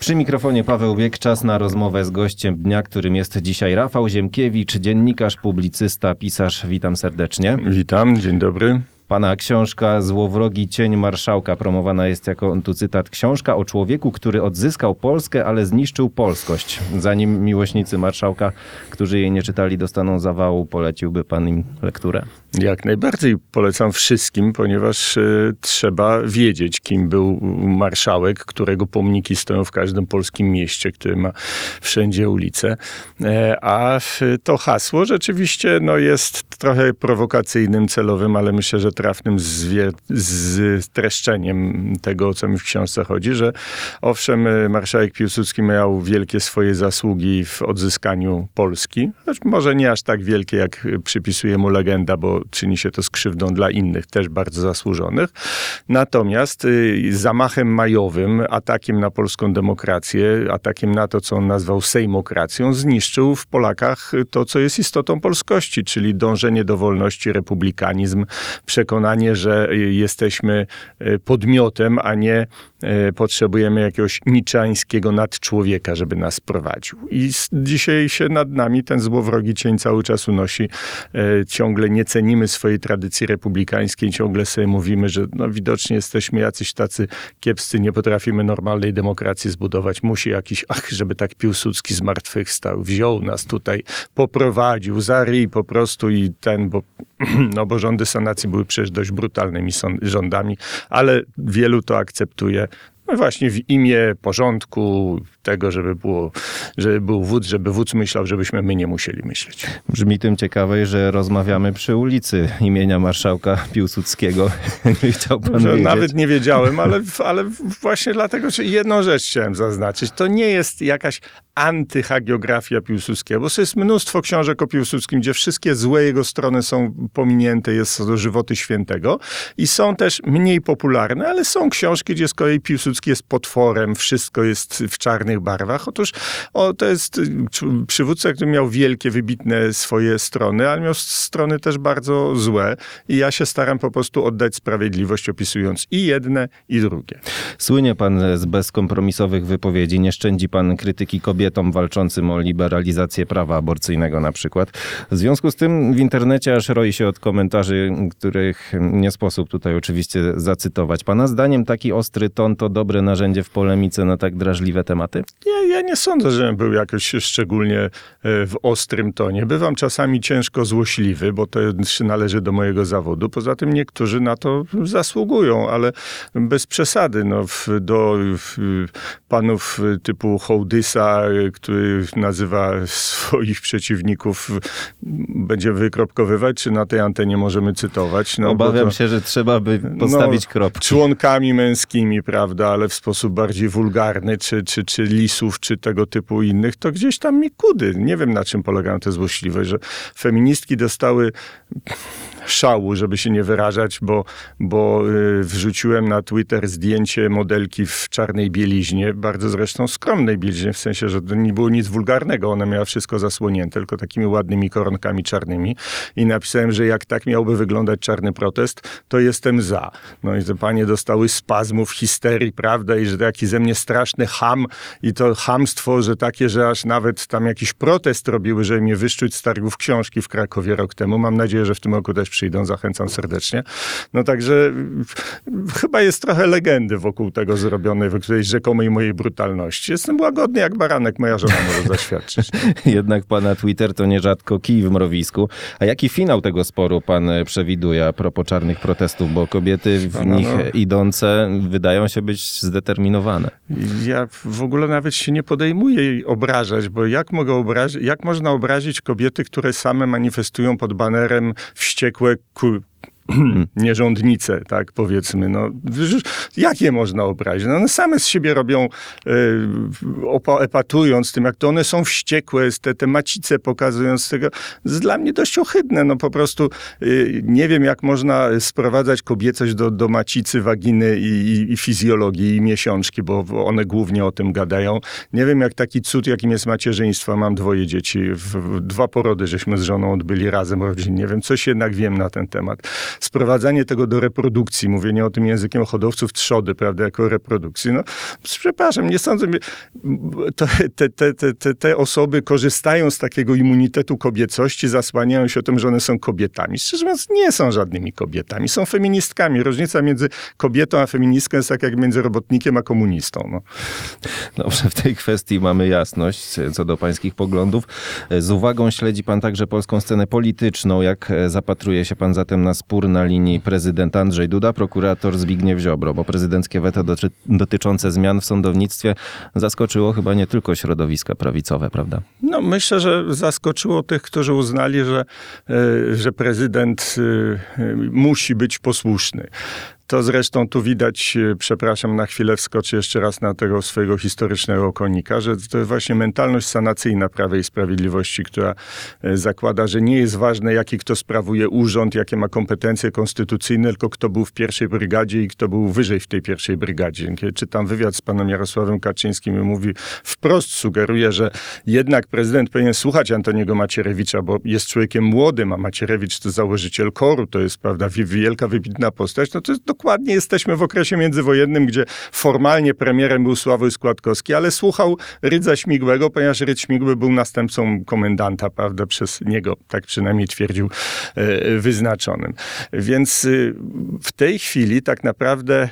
Przy mikrofonie Paweł Bieg, czas na rozmowę z gościem dnia, którym jest dzisiaj Rafał Ziemkiewicz, dziennikarz, publicysta, pisarz. Witam serdecznie. Witam, dzień dobry. Pana książka Złowrogi cień marszałka promowana jest jako, tu cytat, książka o człowieku, który odzyskał Polskę, ale zniszczył polskość. Zanim miłośnicy marszałka, którzy jej nie czytali, dostaną zawału, poleciłby pan im lekturę? Jak najbardziej polecam wszystkim, ponieważ trzeba wiedzieć, kim był marszałek, którego pomniki stoją w każdym polskim mieście, który ma wszędzie ulice. A to hasło rzeczywiście jest trochę prowokacyjnym, celowym, ale myślę, że trafnym streszczeniem tego, o co mi w książce chodzi, że owszem, marszałek Piłsudski miał wielkie swoje zasługi w odzyskaniu Polski, choć może nie aż tak wielkie, jak przypisuje mu legenda, bo czyni się to z krzywdą dla innych, też bardzo zasłużonych. Natomiast zamachem majowym, atakiem na polską demokrację, atakiem na to, co on nazwał sejmokracją, zniszczył w Polakach to, co jest istotą polskości, czyli dążenie do wolności, republikanizm, przekonanie, że jesteśmy podmiotem, a nie potrzebujemy jakiegoś niczańskiego nadczłowieka, żeby nas prowadził. I dzisiaj się nad nami ten złowrogi cień cały czas unosi. Ciągle nie cenimy swojej tradycji republikańskiej, ciągle sobie mówimy, że widocznie jesteśmy jacyś tacy kiepscy, nie potrafimy normalnej demokracji zbudować. Musi jakiś, żeby tak Piłsudski zmartwychwstał, wziął nas tutaj, poprowadził za ryj po prostu i bo rządy sanacji były przecież dość brutalnymi rządami, ale wielu to akceptuje. Właśnie w imię porządku, tego, żeby był wódz, żeby wódz myślał, żebyśmy my nie musieli myśleć. Brzmi tym ciekawej, że rozmawiamy przy ulicy imienia marszałka Piłsudskiego. Chciał pan wiedzieć? Nawet nie wiedziałem, ale właśnie dlatego, że jedną rzecz chciałem zaznaczyć. To nie jest jakaś antyhagiografia Piłsudskiego, bo jest mnóstwo książek o Piłsudskim, gdzie wszystkie złe jego strony są pominięte, jest to żywoty świętego i są też mniej popularne, ale są książki, gdzie z kolei Piłsudski jest potworem, wszystko jest w czarnych barwach. Otóż to jest przywódca, który miał wielkie, wybitne swoje strony, ale miał strony też bardzo złe i ja się staram po prostu oddać sprawiedliwość, opisując i jedne, i drugie. Słynie pan z bezkompromisowych wypowiedzi, nie szczędzi pan krytyki kobietom walczącym o liberalizację prawa aborcyjnego na przykład. W związku z tym w internecie aż roi się od komentarzy, których nie sposób tutaj oczywiście zacytować. Pana zdaniem taki ostry ton to dobre narzędzie w polemice na tak drażliwe tematy? Ja nie sądzę, żebym był jakoś szczególnie w ostrym tonie. Bywam czasami ciężko złośliwy, bo to należy do mojego zawodu. Poza tym niektórzy na to zasługują, ale bez przesady. Do panów typu Hołdysa, który nazywa swoich przeciwników, będziemy wykropkowywać, czy na tej antenie możemy cytować? Obawiam się, że trzeba by postawić kropki. Członkami męskimi, prawda, ale w sposób bardziej wulgarny, czy lisów, czy tego typu innych, to gdzieś tam mi kudy. Nie wiem, na czym polegają te złośliwość, że feministki dostały szału, żeby się nie wyrażać, bo wrzuciłem na Twitter zdjęcie modelki w czarnej bieliźnie, bardzo zresztą skromnej bieliźnie, w sensie, że to nie było nic wulgarnego, ona miała wszystko zasłonięte, tylko takimi ładnymi koronkami czarnymi i napisałem, że jak tak miałby wyglądać czarny protest, to jestem za. I te panie dostały spazmów, histerii, prawda, i że taki ze mnie straszny cham i to chamstwo, że takie, że aż nawet tam jakiś protest robiły, żeby mnie wyszczuć z targów książki w Krakowie rok temu. Mam nadzieję, że w tym roku też przyjdą, zachęcam serdecznie. Także chyba jest trochę legendy wokół tego zrobionej, w której rzekomej mojej brutalności. Jestem łagodny jak baranek, moja żona może zaświadczyć. Jednak pana Twitter to nierzadko kij w mrowisku. A jaki finał tego sporu pan przewiduje a propos czarnych protestów? Bo kobiety w nich idące wydają się być zdeterminowane. Ja w ogóle nawet się nie podejmuję jej obrażać, bo jak można obrazić kobiety, które same manifestują pod banerem wściekłe nierządnice, tak powiedzmy. Jak je można obrazić? One same z siebie robią, epatując tym, jak to one są wściekłe, te macice pokazując tego. To jest dla mnie dość ohydne. Po prostu nie wiem, jak można sprowadzać kobiecość do macicy, waginy i fizjologii i miesiączki, bo one głównie o tym gadają. Nie wiem, jak taki cud, jakim jest macierzyństwo. Mam 2 dzieci. 2 porody żeśmy z żoną odbyli razem rodzinnie. Wiem, coś jednak wiem na ten temat. sprowadzanie tego do reprodukcji, mówienie o tym językiem hodowców trzody, prawda, jako reprodukcji, no przepraszam, nie sądzę, te osoby korzystają z takiego immunitetu kobiecości, zasłaniają się o tym, że one są kobietami. Szczerze mówiąc, nie są żadnymi kobietami, są feministkami. Różnica między kobietą a feministką jest tak jak między robotnikiem a komunistą. No. Dobrze, w tej kwestii mamy jasność co do pańskich poglądów. Z uwagą śledzi pan także polską scenę polityczną. Jak zapatruje się pan zatem na spór na linii prezydent Andrzej Duda, prokurator Zbigniew Ziobro? Bo prezydenckie weto dotyczące zmian w sądownictwie zaskoczyło chyba nie tylko środowiska prawicowe, prawda? No, myślę, że zaskoczyło tych, którzy uznali, że prezydent musi być posłuszny. To zresztą tu widać, przepraszam, na chwilę wskoczę jeszcze raz na tego swojego historycznego konika, że to jest właśnie mentalność sanacyjna Prawa i Sprawiedliwości, która zakłada, że nie jest ważne, jaki kto sprawuje urząd, jakie ma kompetencje konstytucyjne, tylko kto był w pierwszej brygadzie i kto był wyżej w tej pierwszej brygadzie. Kiedy czytam wywiad z panem Jarosławem Kaczyńskim i mówi, wprost sugeruje, że jednak prezydent powinien słuchać Antoniego Macierewicza, bo jest człowiekiem młodym, a Macierewicz to założyciel KOR-u, to jest, prawda, wielka, wybitna postać, no to jest dokładnie jesteśmy w okresie międzywojennym, gdzie formalnie premierem był Sławoj Składkowski, ale słuchał Rydza Śmigłego, ponieważ Rydz Śmigły był następcą komendanta, prawda, przez niego, tak przynajmniej twierdził, wyznaczonym. Więc w tej chwili tak naprawdę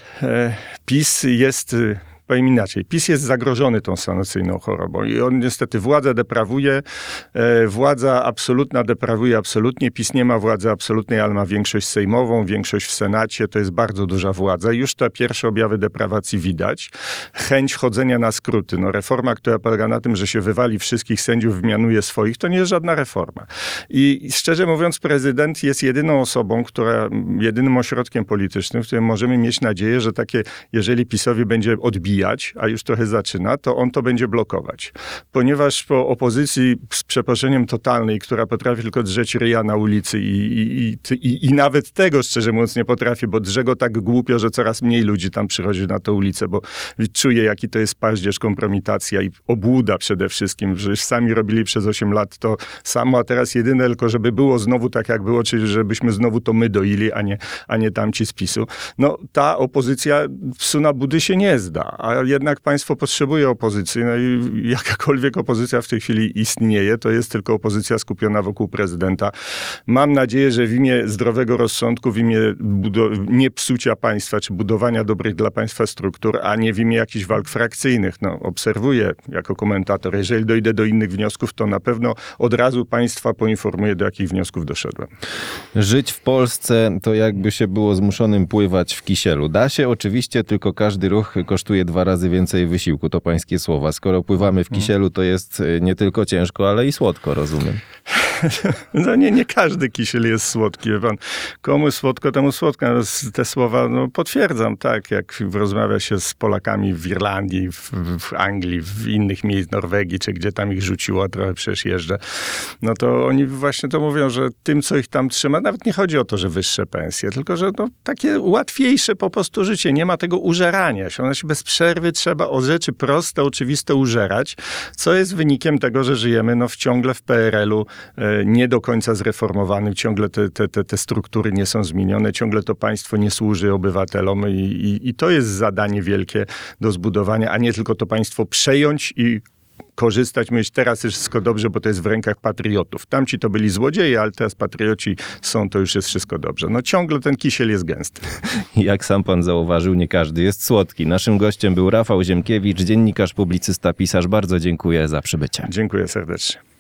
PiS jest... Powiem inaczej, PiS jest zagrożony tą sanacyjną chorobą i on niestety władzę deprawuje, władza absolutna deprawuje absolutnie, PiS nie ma władzy absolutnej, ale ma większość sejmową, większość w Senacie, to jest bardzo duża władza. Już te pierwsze objawy deprawacji widać. Chęć chodzenia na skróty. No, reforma, która polega na tym, że się wywali wszystkich sędziów, wymianuje swoich, to nie jest żadna reforma. I szczerze mówiąc, prezydent jest jedyną osobą, jedynym ośrodkiem politycznym, w którym możemy mieć nadzieję, że takie, jeżeli PiS-owi będzie odbijać, a już trochę zaczyna, to on to będzie blokować. Ponieważ po opozycji z przeproszeniem totalnej, która potrafi tylko drzeć ryja na ulicy i nawet tego, szczerze mówiąc, nie potrafi, bo drze go tak głupio, że coraz mniej ludzi tam przychodzi na tę ulicę, bo czuje, jaki to jest paździerz, kompromitacja i obłuda przede wszystkim, że już sami robili przez 8 lat to samo, a teraz jedyne tylko, żeby było znowu tak, jak było, czyli żebyśmy znowu to my doili, a nie tamci z PiS-u. No, ta opozycja psu na budy się nie zda, a jednak państwo potrzebuje opozycji, no i jakakolwiek opozycja w tej chwili istnieje, to jest tylko opozycja skupiona wokół prezydenta. Mam nadzieję, że w imię zdrowego rozsądku, w imię nie psucia państwa, czy budowania dobrych dla państwa struktur, a nie w imię jakichś walk frakcyjnych. No, obserwuję jako komentator, jeżeli dojdę do innych wniosków, to na pewno od razu państwa poinformuję, do jakich wniosków doszedłem. Żyć w Polsce to jakby się było zmuszonym pływać w kisielu. Da się oczywiście, tylko każdy ruch kosztuje 2 razy więcej wysiłku, to pańskie słowa. Skoro pływamy w kisielu, to jest nie tylko ciężko, ale i słodko, rozumiem. No nie każdy kisiel jest słodki, wie pan. Komu słodko, temu słodko. Te słowa potwierdzam, tak, jak rozmawia się z Polakami w Irlandii, w Anglii, w innych miejscach, Norwegii, czy gdzie tam ich rzuciło, trochę przecież jeżdżę, no to oni właśnie to mówią, że tym, co ich tam trzyma, nawet nie chodzi o to, że wyższe pensje, tylko że takie łatwiejsze po prostu życie. Nie ma tego użerania się. One się bez przerwy trzeba o rzeczy proste, oczywiste użerać, co jest wynikiem tego, że żyjemy ciągle w PRL-u, nie do końca zreformowanym, ciągle te struktury nie są zmienione, ciągle to państwo nie służy obywatelom i to jest zadanie wielkie do zbudowania, a nie tylko to państwo przejąć i korzystać, mówić, teraz jest wszystko dobrze, bo to jest w rękach patriotów. Tamci to byli złodzieje, ale teraz patrioci są, to już jest wszystko dobrze. No ciągle ten kisiel jest gęsty. Jak sam pan zauważył, nie każdy jest słodki. Naszym gościem był Rafał Ziemkiewicz, dziennikarz, publicysta, pisarz. Bardzo dziękuję za przybycie. Dziękuję serdecznie.